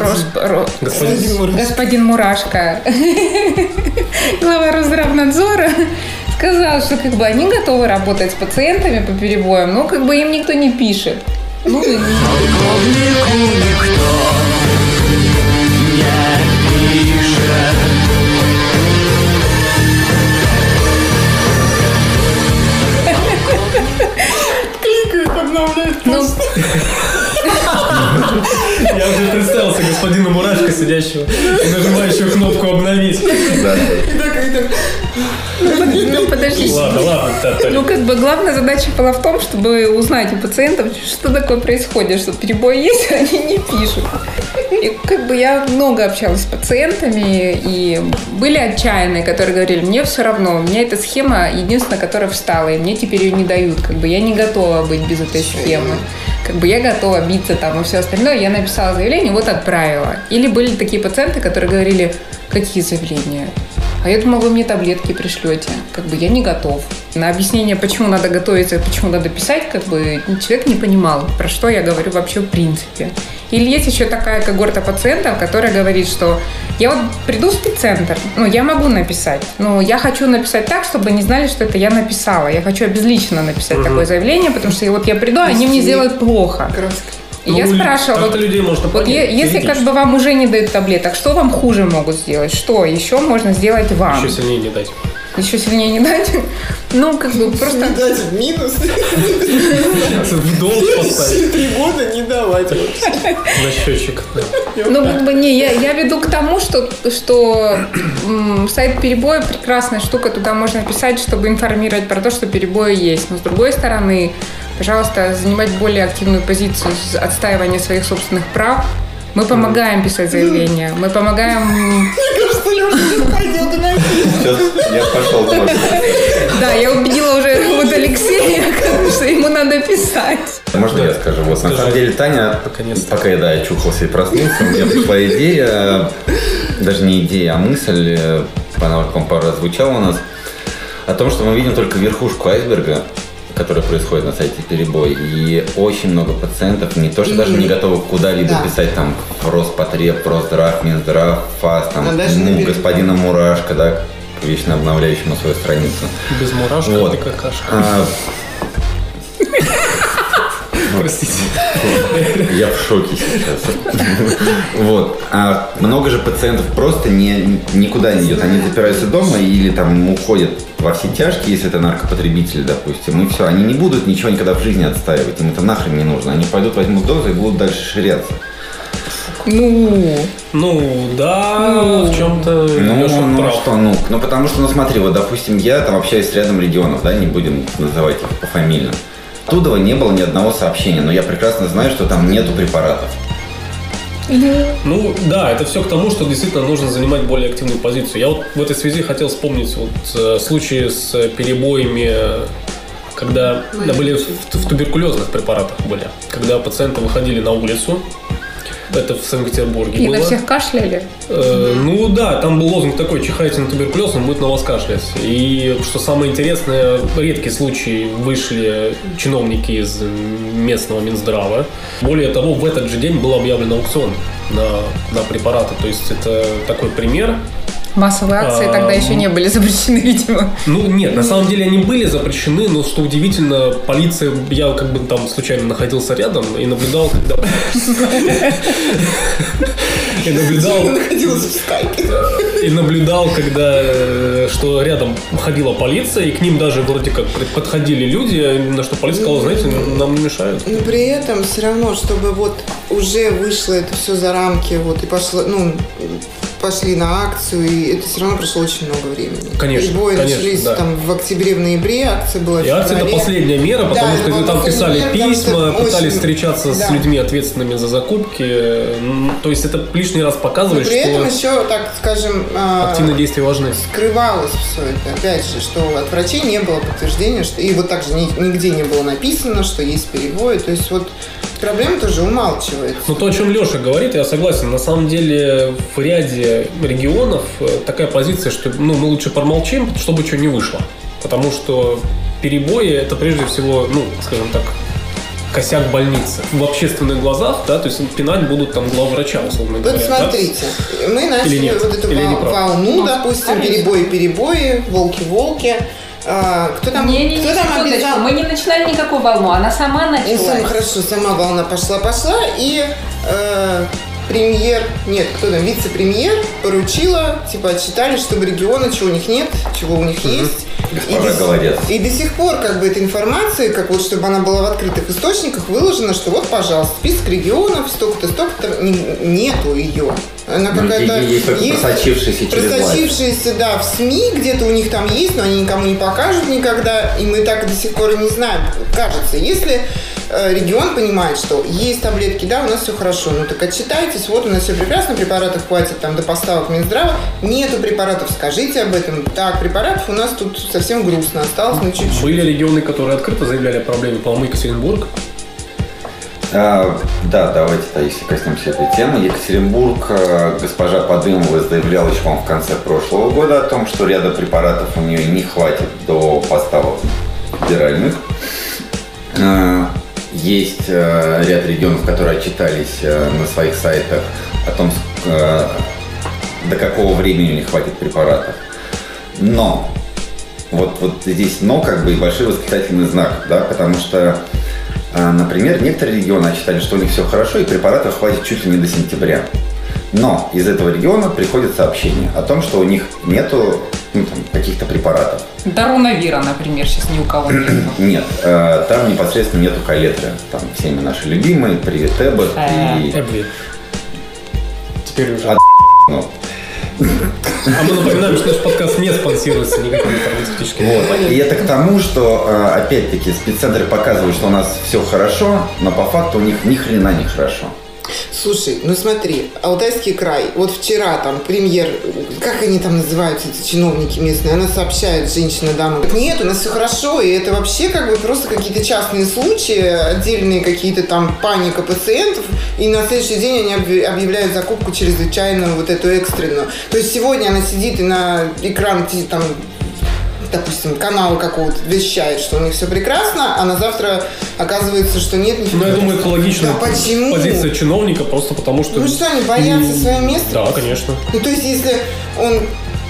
[SPEAKER 3] господин Мурашко, глава Росздравнадзора, сказал, что они готовы работать с пациентами по перебоям, но им никто не пишет.
[SPEAKER 5] Полковнику никто не пишет.
[SPEAKER 1] Я уже представился господину Мурашко, сидящего и нажимающего кнопку «Обновить».
[SPEAKER 3] Подожди.
[SPEAKER 1] Ладно.
[SPEAKER 3] Главная задача была в том, чтобы узнать у пациентов, что такое происходит, что перебой есть, а они не пишут. И я много общалась с пациентами, и были отчаянные, которые говорили, мне все равно, у меня эта схема единственная, которая встала, и мне теперь ее не дают. Я не готова быть без этой схемы. Я готова биться там и все остальное. Я написала заявление, вот отправила. Или были такие пациенты, которые говорили, какие заявления? А я думала, вы мне таблетки пришлете. Я не готов. На объяснение, почему надо готовиться, почему надо писать, человек не понимал, про что я говорю вообще в принципе. Или есть еще такая когорта пациентов, которая говорит, что я вот приду в спеццентр, я могу написать, но я хочу написать так, чтобы не знали, что это я написала. Я хочу обезлично написать такое заявление, потому что я приду, а они мне сделают плохо. И я спрашивала,
[SPEAKER 1] людей можно понять,
[SPEAKER 3] если как бы вам уже не дают таблеток, что вам хуже могут сделать? Что еще можно сделать вам?
[SPEAKER 1] Еще сильнее не дать.
[SPEAKER 3] Еще сильнее не дать? Просто...
[SPEAKER 4] Не дать в минус.
[SPEAKER 1] В долг поставить.
[SPEAKER 4] 3 года не давать.
[SPEAKER 1] На счетчик.
[SPEAKER 3] Я веду к тому, что сайт перебоя прекрасная штука, туда можно писать, чтобы информировать про то, что перебои есть. Но с другой стороны, пожалуйста, занимать более активную позицию отстаивания своих собственных прав. Мы помогаем писать заявления, мы помогаем...
[SPEAKER 4] Мне кажется, Леша сейчас пойдет и напишет.
[SPEAKER 2] Сейчас я пошел тоже.
[SPEAKER 3] Да, я убедила уже Алексея, что ему надо писать.
[SPEAKER 2] Можно я скажу? Вот, на самом деле, Таня, пока я очухался и проснулся, у меня пришла идея, даже не идея, а мысль, она пару раз звучала у нас, о том, что мы видим только верхушку айсберга, который происходит на сайте «Перебой», и очень много пациентов не то, что даже не готовы куда-либо писать там Роспотреб, Росздрав, Минздрав, ФАС, там, господина Мурашко, да, вечно обновляющему свою страницу.
[SPEAKER 1] Без Мурашко
[SPEAKER 2] вот.
[SPEAKER 1] это какашка. Простите.
[SPEAKER 2] Я в шоке сейчас. Вот. А много же пациентов просто никуда не идет. Они запираются дома или там уходят во все тяжкие, если это наркопотребители, допустим, и все. Они не будут ничего никогда в жизни отстаивать. Им это нахрен не нужно. Они пойдут, возьмут дозу и будут дальше ширяться.
[SPEAKER 1] В чем-то
[SPEAKER 2] потому что, смотри, вот, допустим, я там общаюсь с рядом регионов, да, не будем называть их пофамильно. Оттуда не было ни одного сообщения, но я прекрасно знаю, что там нету препаратов.
[SPEAKER 1] Это все к тому, что действительно нужно занимать более активную позицию. Я вот в этой связи хотел вспомнить случаи с перебоями, когда были в туберкулезных препаратах были, когда пациенты выходили на улицу. Это в Санкт-Петербурге было.
[SPEAKER 3] И на всех кашляли?
[SPEAKER 1] Там был лозунг такой: чихайте на туберкулез, он будет на вас кашлять. И что самое интересное, редкий случай, вышли чиновники из местного Минздрава. Более того, в этот же день был объявлен аукцион на препараты. То есть это такой пример.
[SPEAKER 3] Массовые акции тогда еще не были запрещены, видимо.
[SPEAKER 1] Нет, на самом деле они были запрещены, но что удивительно, полиция, я как бы там случайно находился рядом и наблюдал, когда...
[SPEAKER 4] Находился в скайпе.
[SPEAKER 1] И наблюдал, когда, что рядом ходила полиция, и к ним даже вроде как подходили люди, на что полиция сказала: знаете, нам не мешают.
[SPEAKER 4] Но при этом все равно, чтобы вот уже вышло это все за рамки, вот и пошло, пошли на акцию, и это все равно прошло очень много времени.
[SPEAKER 1] Конечно.
[SPEAKER 4] Перебои начались там в октябре, в ноябре, акция была в феврале.
[SPEAKER 1] И акция — это последняя мера, потому что там писали письма, пытались встречаться с людьми, ответственными за закупки. То есть это лишний раз показывает, что...
[SPEAKER 4] При этом еще, так скажем...
[SPEAKER 1] активные действия важны.
[SPEAKER 4] Скрывалось все это. Опять же, что от врачей не было подтверждения, что и вот также нигде не было написано, что есть перебои. То есть вот проблема тоже умалчивается.
[SPEAKER 1] То, о чем Леша говорит, я согласен. На самом деле в ряде регионов такая позиция, что мы лучше промолчим, чтобы что не вышло. Потому что перебои — это прежде всего, скажем так, косяк больницы. В общественных глазах, да, то есть пинать будут там главврача, условно говоря.
[SPEAKER 4] Вот смотрите, мы начали вот эту волну, допустим, перебои, волки. Кто там обязал?
[SPEAKER 3] Мы не начинали никакую волну, она сама началась.
[SPEAKER 4] Хорошо, сама волна пошла, и вице-премьер поручила, отчитали, чтобы регионы, чего у них нет, чего у них есть.
[SPEAKER 2] Госпожа говорят.
[SPEAKER 4] И до сих пор эта информация, чтобы она была в открытых источниках, выложена, что вот, пожалуйста, список регионов, столько-то, нету ее. Она какая-то
[SPEAKER 2] есть просочившаяся,
[SPEAKER 4] да, в СМИ, где-то у них там есть, но они никому не покажут никогда, и мы так до сих пор и не знаем. Кажется, если регион понимает, что есть таблетки, да, у нас все хорошо, так отчитайтесь, вот у нас все прекрасно, препаратов хватит там до поставок Минздрава, нету препаратов, скажите об этом. Так, препаратов у нас тут совсем грустно осталось, чуть-чуть.
[SPEAKER 1] Были регионы, которые открыто заявляли о проблеме, по-моему, Екатеринбург.
[SPEAKER 2] Да, давайте, если коснемся этой темы. Екатеринбург, госпожа Подымова заявляла еще, по-моему, в конце прошлого года о том, что ряда препаратов у нее не хватит до поставок федеральных. Есть ряд регионов, которые отчитались на своих сайтах о том, до какого времени у них хватит препаратов. Но, вот здесь но как бы и большой восклицательный знак, да, потому что, например, некоторые регионы отчитали, что у них все хорошо и препаратов хватит чуть ли не до сентября. Но из этого региона приходит сообщение о том, что у них нету каких-то препаратов.
[SPEAKER 3] Дарунавира, например, сейчас ни у кого нет.
[SPEAKER 2] Нет, там непосредственно нету калетры. Там всеми наши любимые, привет, Эббот и...
[SPEAKER 1] Теперь уже.
[SPEAKER 2] Ну.
[SPEAKER 1] А мы напоминаем, что наш подкаст не спонсируется никакими фармацевтическими компаниями.
[SPEAKER 2] И это к тому, что, опять-таки, спеццентры показывают, что у нас все хорошо, но по факту у них ни хрена не хорошо.
[SPEAKER 4] Слушай, ну смотри, Алтайский край, вот вчера там премьер, как они там называются, эти чиновники местные, она сообщает, женщина, дама, нет, у нас все хорошо, и это вообще как бы просто какие-то частные случаи, отдельные какие-то там паника пациентов, и на следующий день они объявляют закупку чрезвычайную, вот эту экстренную. То есть сегодня она сидит и на экран там, допустим, канала какого-то вещает, что у них все прекрасно, а на завтра оказывается, что нет ничего.
[SPEAKER 1] Ну, я думаю, экологичная позиция чиновника, просто потому что...
[SPEAKER 4] Ну что, они боятся свое место?
[SPEAKER 1] Да, конечно.
[SPEAKER 4] Ну, то есть, если он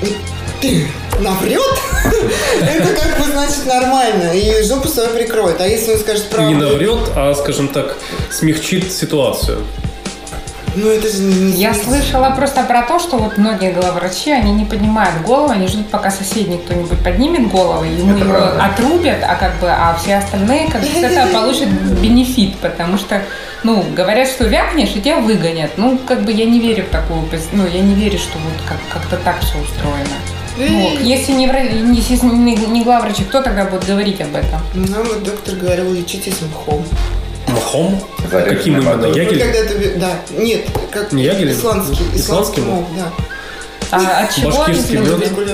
[SPEAKER 4] наврет, это как бы значит нормально, и жопу свою прикроет. А если он скажет правду...
[SPEAKER 1] Не наврет, а, скажем так, смягчит ситуацию.
[SPEAKER 4] Ну, это же не...
[SPEAKER 3] Я слышала просто про то, что вот многие главврачи, они не поднимают голову, они ждут, пока соседний кто-нибудь поднимет голову, и ему его отрубят, а все остальные как бы с этого получат бенефит, потому что, ну, говорят, что вякнешь, и тебя выгонят. Ну, как бы я не верю в такую, ну, я не верю, что вот как-то так все устроено. Ну, если не главврачи, кто тогда будет говорить об этом?
[SPEAKER 4] Нам вот доктор говорил, лечитесь мхом.
[SPEAKER 1] Мхом? Каким именно? Ягель?
[SPEAKER 4] Да, нет, как
[SPEAKER 1] не ягель?
[SPEAKER 4] Исландский мох, да.
[SPEAKER 3] А от чего?
[SPEAKER 1] Башкирский мед?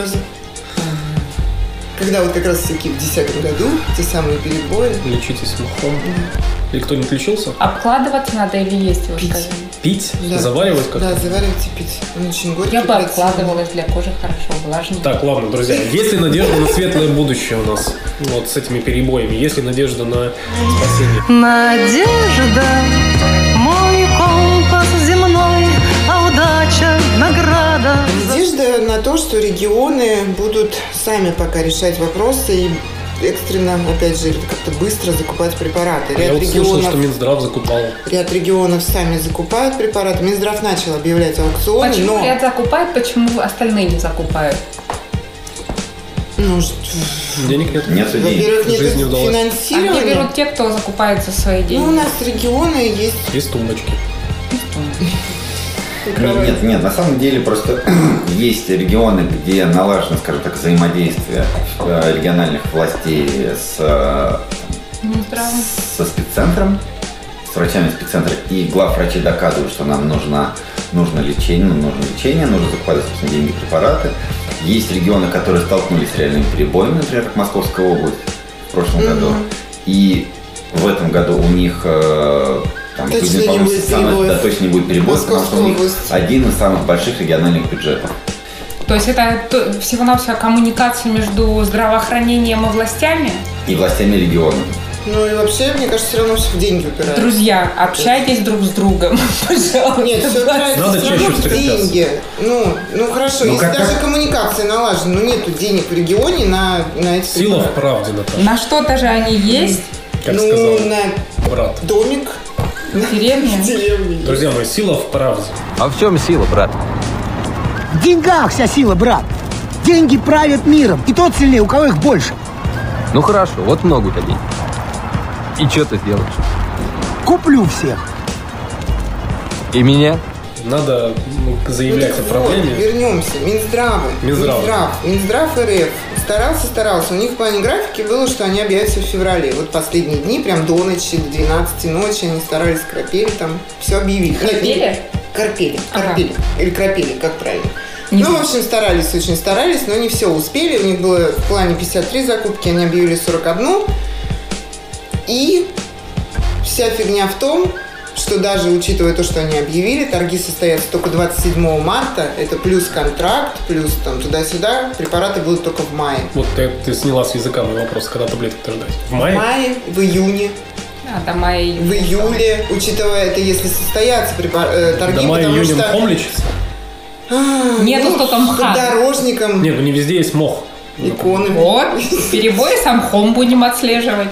[SPEAKER 4] Когда вот как раз в 2010 году, те самые перебои.
[SPEAKER 1] Лечитесь мхом. Или кто-нибудь лечился?
[SPEAKER 3] Обкладываться надо или есть его, скажем?
[SPEAKER 1] Пить?
[SPEAKER 4] Да.
[SPEAKER 1] Заваривать как-то?
[SPEAKER 4] Да, заваривать и пить. Он очень горький.
[SPEAKER 3] Я бы обкладывалась, для кожи хорошо, влажнее.
[SPEAKER 1] Так, ладно, друзья, есть ли надежда на светлое будущее у нас? Вот с этими перебоями. Есть ли надежда на спасение?
[SPEAKER 7] Надежда, мой компас земной, а удача награда.
[SPEAKER 4] Надежда на то, что регионы будут сами пока решать вопросы и экстренно, опять же, как-то быстро закупать препараты.
[SPEAKER 1] Я вот слышал, что Минздрав закупал.
[SPEAKER 4] Ряд регионов сами закупают препараты. Минздрав начал объявлять аукционы,
[SPEAKER 3] почему ряд закупает, почему остальные не закупают?
[SPEAKER 4] Ну,
[SPEAKER 1] денег нет.
[SPEAKER 2] Нет денег.
[SPEAKER 4] Во-первых, нет финансирования.
[SPEAKER 3] А где берут те, кто закупает за свои деньги?
[SPEAKER 4] Ну, у нас регионы есть.
[SPEAKER 1] Есть тумбочки.
[SPEAKER 2] Нет, на самом деле просто есть регионы, где налажено, скажем так, взаимодействие региональных властей со спеццентром, с врачами спеццентра, и главврачи доказывают, что нам нужно лечение, нужно закупать, собственно, деньги, препараты. Есть регионы, которые столкнулись с реальными перебоями, например, как Московская область в прошлом году, и в этом году у них
[SPEAKER 4] точно не будет перебоев.
[SPEAKER 2] Точно не будет перебоев, потому что у них один из самых больших региональных бюджетов.
[SPEAKER 3] То есть это всего-навсего коммуникация между здравоохранением и властями?
[SPEAKER 2] И властями региона.
[SPEAKER 4] Ну и вообще, мне кажется, все равно все в деньги упирается.
[SPEAKER 3] Друзья, общайтесь друг с другом, пожалуйста.
[SPEAKER 4] Нет, все упирается
[SPEAKER 1] надо
[SPEAKER 4] все равно в деньги. Ну хорошо,
[SPEAKER 2] ну,
[SPEAKER 4] если даже коммуникация налажена, но нету денег в регионе на эти
[SPEAKER 1] сила в правде, Наташа.
[SPEAKER 3] На что-то же они есть.
[SPEAKER 1] Как сказал
[SPEAKER 4] на
[SPEAKER 1] брат.
[SPEAKER 4] Домик.
[SPEAKER 3] Деревня.
[SPEAKER 1] Друзья мои, сила в правде.
[SPEAKER 8] А в чем сила, брат?
[SPEAKER 9] В деньгах вся сила, брат. Деньги правят миром, и тот сильнее, у кого их больше.
[SPEAKER 8] Ну хорошо, вот много у тебя денег. И что ты делаешь?
[SPEAKER 9] Куплю всех.
[SPEAKER 8] И меня?
[SPEAKER 1] Надо заявлять о проблеме.
[SPEAKER 4] Вот, вернемся. Минздрав РФ старался. У них в плане графики было, что они объявятся в феврале. Вот последние дни, прям до ночи, до 12 ночи, они старались, корпели там, все объявили. Корпели. Или кропели, как правильно. В общем, очень старались, но не все успели. У них было в плане 53 закупки, они объявили 41. И вся фигня в том, что даже учитывая то, что они объявили, торги состоятся только 27 марта, это плюс контракт, плюс там туда-сюда, препараты будут только в мае.
[SPEAKER 1] Вот ты сняла с языка мой вопрос, когда таблетки-то ждать? В мае?
[SPEAKER 4] В мае, в июне.
[SPEAKER 3] А до мая-июня.
[SPEAKER 4] В июле, учитывая это, если состоятся торги,
[SPEAKER 1] До мая-июня
[SPEAKER 4] потому что...
[SPEAKER 1] мхом лечится?
[SPEAKER 3] Нету столько мха.
[SPEAKER 4] Подорожником.
[SPEAKER 1] Нет, ну не везде есть мох.
[SPEAKER 4] Иконами.
[SPEAKER 3] Вот, перебои с мхом будем отслеживать.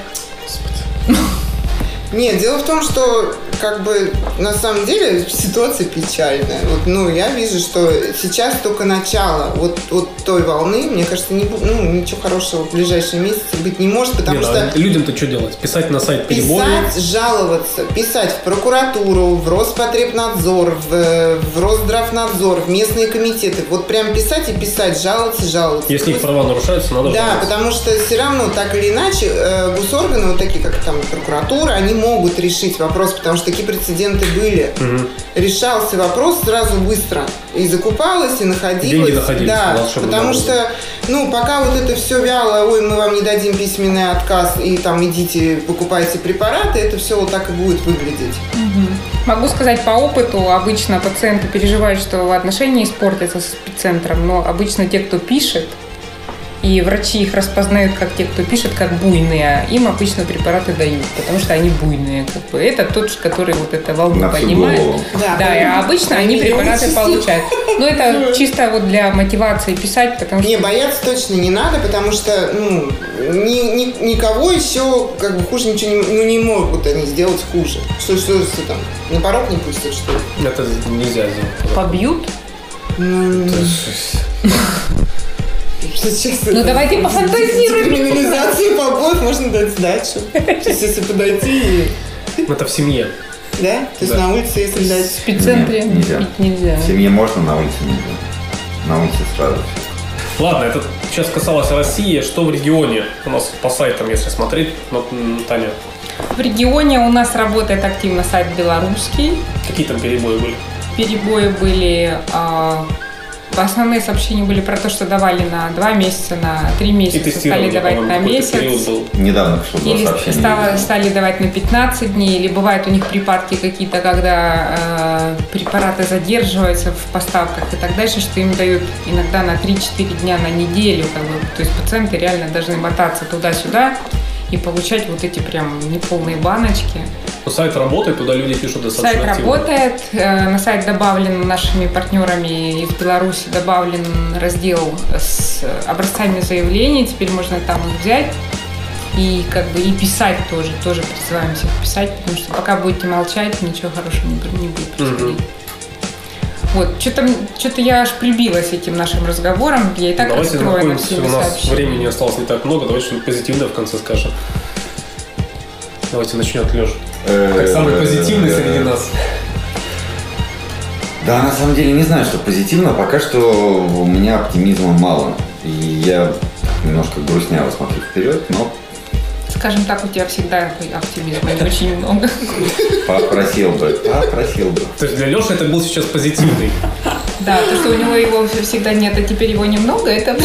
[SPEAKER 4] Нет, дело в том, что как бы на самом деле ситуация печальная. Вот, ну, я вижу, что сейчас только начало вот той волны. Мне кажется, ничего хорошего в ближайшие месяцы быть не может, потому что...
[SPEAKER 1] Людям-то что делать? Писать на сайт перебои?
[SPEAKER 4] Писать, жаловаться, писать в прокуратуру, в Роспотребнадзор, в Росздравнадзор, в местные комитеты. Вот прям писать и писать, жаловаться.
[SPEAKER 1] Если их права нарушаются, надо жаловаться.
[SPEAKER 4] Да, потому что все равно, так или иначе, госорганы, вот такие, как там прокуратура, они могут решить вопрос, потому что такие прецеденты были. Угу. Решался вопрос сразу быстро. И закупалось, и находилось.
[SPEAKER 1] Деньги находились.
[SPEAKER 4] Да, потому что, пока вот это все вяло, ой, мы вам не дадим письменный отказ, и там идите, покупайте препараты, это все вот так и будет выглядеть.
[SPEAKER 3] Угу. Могу сказать по опыту, обычно пациенты переживают, что отношения испортятся с эпицентром, но обычно те, кто пишет, и врачи их распознают как те, кто пишет, как буйные, им обычно препараты дают, потому что они буйные. Как бы. Это тот, который вот эту волну поднимает. Да, и обычно они препараты получают. Но это чисто вот для мотивации писать, потому что...
[SPEAKER 4] Не, бояться точно не надо, потому что никого еще как бы хуже ничего не могут они сделать хуже. Что там, на порог не пустят, что ли?
[SPEAKER 1] Это нельзя сделать.
[SPEAKER 3] Побьют?
[SPEAKER 4] Сейчас
[SPEAKER 3] давайте пофантазируем.
[SPEAKER 4] Криминализации побоев можно дать сдачу. Сейчас если подойти и...
[SPEAKER 1] Это в семье.
[SPEAKER 4] Да? То есть на улице, если дать...
[SPEAKER 3] В эпицентре пить нельзя.
[SPEAKER 2] В семье можно, на улице нельзя. На улице сразу.
[SPEAKER 1] Ладно, это сейчас касалось России. Что в регионе? У нас по сайтам, если смотреть, Таня.
[SPEAKER 3] В регионе у нас работает активно сайт белорусский.
[SPEAKER 1] Какие там перебои были?
[SPEAKER 3] Перебои были... Основные сообщения были про то, что давали на 2 месяца, на 3 месяца, стали давать на месяц.
[SPEAKER 2] Недавно пришло
[SPEAKER 3] или
[SPEAKER 2] сообщение.
[SPEAKER 3] стали давать на 15 дней, или бывают у них припадки какие-то, когда препараты задерживаются в поставках и так дальше, что им дают иногда на 3-4 дня, на неделю. Как бы. То есть пациенты реально должны мотаться туда-сюда и получать вот эти прям неполные баночки.
[SPEAKER 1] Но сайт работает, туда люди пишут достаточно
[SPEAKER 3] активно. Сайт работает, на сайт добавлен нашими партнерами из Беларуси, добавлен раздел с образцами заявлений, теперь можно там их взять и как бы и писать тоже призываем всех писать, потому что пока будете молчать, ничего хорошего не будет происходить. Вот, что-то я аж прибилась этим нашим разговором, я и так расстроена всеми сообщениями.
[SPEAKER 1] У нас времени осталось не так много, давайте что-нибудь позитивное в конце скажем. Давайте начнет Леша. Как самый позитивный среди нас.
[SPEAKER 2] Да, на самом деле не знаю, что позитивно. Пока что у меня оптимизма мало. И я немножко грустняво смотрю вперед, но...
[SPEAKER 3] Скажем так, у тебя всегда оптимизма очень много.
[SPEAKER 2] Попросил бы.
[SPEAKER 1] То есть для Леши это был сейчас позитивный.
[SPEAKER 3] Да, то, что у него его всегда нет, а теперь его немного, это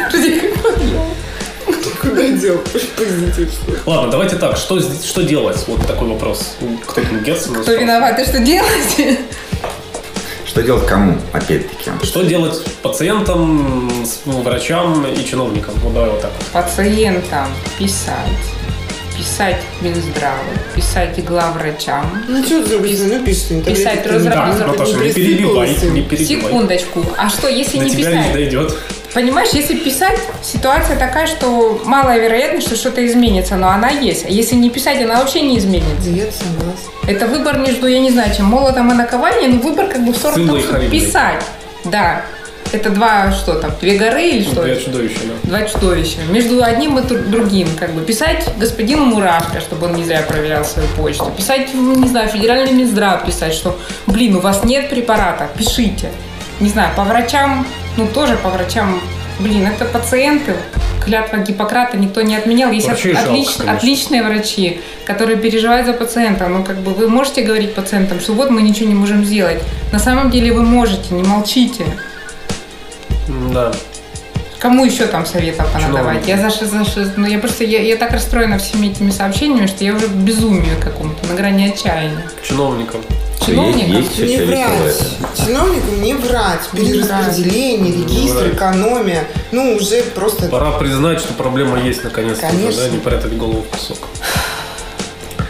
[SPEAKER 4] Куда дел позитив?
[SPEAKER 1] Ладно, давайте так, что делать? Вот такой вопрос.
[SPEAKER 3] Кто виноват и что делать?
[SPEAKER 2] Что делать кому, опять-таки?
[SPEAKER 1] Что делать пациентам, врачам и чиновникам? Вот давай вот так.
[SPEAKER 3] Пациентам писать Минздраву, писать главврачам.
[SPEAKER 4] Что ты записано? Пишешь,
[SPEAKER 3] писать
[SPEAKER 1] Наташа, не перебивай.
[SPEAKER 3] Секундочку. А что, если не писать?
[SPEAKER 1] До тебя не дойдет.
[SPEAKER 3] Понимаешь, если писать, ситуация такая, что малая вероятность, что что-то изменится, но она есть. А если не писать, она вообще не изменится.
[SPEAKER 4] Я согласна.
[SPEAKER 3] Это выбор между, я не знаю, чем молотом и наковальней, но выбор как бы в сторону того, чтобы писать. Да. Это 2 горы или что?
[SPEAKER 1] 2 чудовища, да.
[SPEAKER 3] 2 чудовища. Между одним и другим, как бы. Писать господину Мурашко, чтобы он не зря проверял свою почту. Писать, не знаю, федеральный Минздрав писать, что, у вас нет препарата, пишите. Не знаю, по врачам, тоже по врачам, это пациенты. Клятва Гиппократа никто не отменял. Есть отличные врачи, которые переживают за пациента. Вы можете говорить пациентам, что вот мы ничего не можем сделать. На самом деле вы можете, не молчите.
[SPEAKER 1] Да.
[SPEAKER 3] Кому еще там советов понадавать? Я так расстроена всеми этими сообщениями, что я уже в безумии каком-то, на грани отчаяния.
[SPEAKER 1] Чиновникам.
[SPEAKER 4] Не врать. Чиновникам не врать. Перераспределение, регистр, экономия. Уже просто...
[SPEAKER 1] Пора признать, что проблема есть наконец-то.
[SPEAKER 4] Конечно.
[SPEAKER 1] Да, не прятать голову в песок.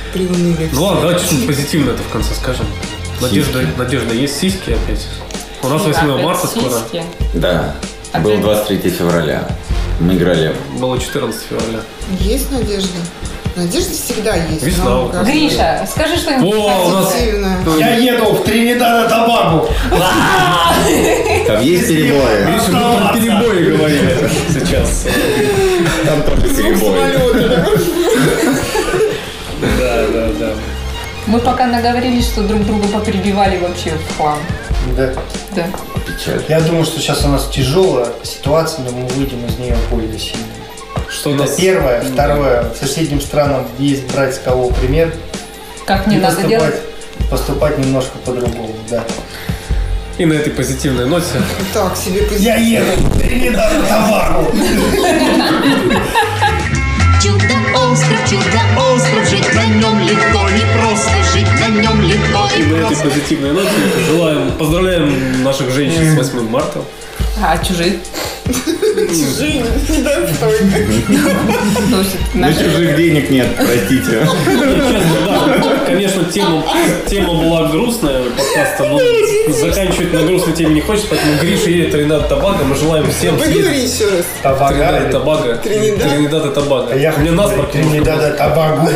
[SPEAKER 4] приуныли.
[SPEAKER 1] Ну ладно, давайте что-нибудь позитивное это в конце скажем. Надежда, есть сиськи опять? У нас 8 марта скоро.
[SPEAKER 2] Да. Было 23 февраля. Мы играли.
[SPEAKER 1] Было 14 февраля.
[SPEAKER 4] Есть надежда? Надежда всегда есть.
[SPEAKER 1] Весна.
[SPEAKER 3] Гриша, скажи что-нибудь
[SPEAKER 4] позитивное.
[SPEAKER 10] Я еду в Тринидад и Тобагу.
[SPEAKER 2] Там есть перебои.
[SPEAKER 1] Гриша, мы про перебои говорили сейчас.
[SPEAKER 2] Там тоже перебои.
[SPEAKER 1] Да.
[SPEAKER 3] Мы пока наговорились, что друг друга поперебивали вообще в хлам.
[SPEAKER 10] Да.
[SPEAKER 2] Печаль.
[SPEAKER 10] Я думаю, что сейчас у нас тяжелая ситуация, но мы выйдем из нее более сильно.
[SPEAKER 1] Что у
[SPEAKER 10] Это
[SPEAKER 1] нас?
[SPEAKER 10] первое. Второе. Соседним странам есть брать с кого пример.
[SPEAKER 3] Как не надо делать?
[SPEAKER 10] Поступать немножко по-другому, да.
[SPEAKER 1] И на этой позитивной ноте.
[SPEAKER 4] Так, себе позитивно.
[SPEAKER 10] Я еду в Тринидад и Тобагу.
[SPEAKER 5] Чудо-остров, жить на нем легко, не просто жить на нем легко
[SPEAKER 1] И
[SPEAKER 5] и
[SPEAKER 1] на этой
[SPEAKER 5] просто.
[SPEAKER 1] позитивной ноте поздравляем наших женщин с 8 марта.
[SPEAKER 3] А чужих?
[SPEAKER 4] Чужие недостойны.
[SPEAKER 2] На чужих денег нет, простите.
[SPEAKER 1] Честно, да, конечно, тема была грустная подкаста, но заканчивать на грустной теме не хочется, поэтому Гриша едет в Тринидад и Тобаго. Мы желаем всем
[SPEAKER 4] Выговори еще раз.
[SPEAKER 1] Тринидад и Тобаго. Тринидад и Тобаго.
[SPEAKER 10] Я
[SPEAKER 1] Мне
[SPEAKER 10] хочу Тринидад и Тобагу.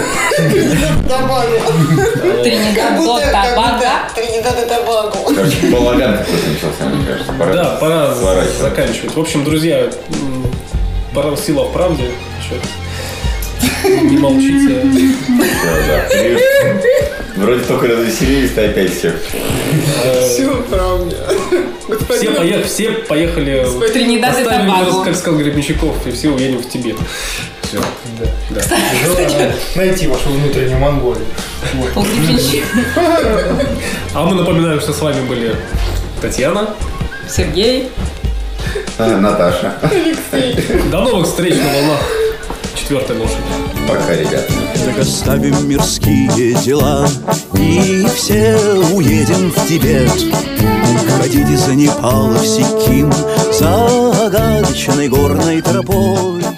[SPEAKER 3] Тринидад до Тобаго.
[SPEAKER 4] Тринидад и Тобаго.
[SPEAKER 2] Короче, балаган какой-то начался, мне кажется.
[SPEAKER 1] Да, пора
[SPEAKER 2] сворачивать.
[SPEAKER 1] заканчивать. В общем, друзья, пора сила в правде. Не молчите.
[SPEAKER 2] Вроде только развеселились, ты опять всех.
[SPEAKER 4] Все правда.
[SPEAKER 1] Все поехали
[SPEAKER 3] в Тринидад и Тобаго.
[SPEAKER 1] Как сказал Гребенщиков, и все уедем в Тибет. Все. Да.
[SPEAKER 10] Желаю найти вашу внутреннюю Монголию.
[SPEAKER 1] А мы напоминаем, что с вами были Татьяна,
[SPEAKER 3] Сергей,
[SPEAKER 2] Наташа.
[SPEAKER 1] До новых встреч на волнах 4-й лошади.
[SPEAKER 2] Пока, ребят.
[SPEAKER 11] Так оставим мирские дела и все уедем в Тибет. Ходите за Непал и Сиким, загадочной горной тропой.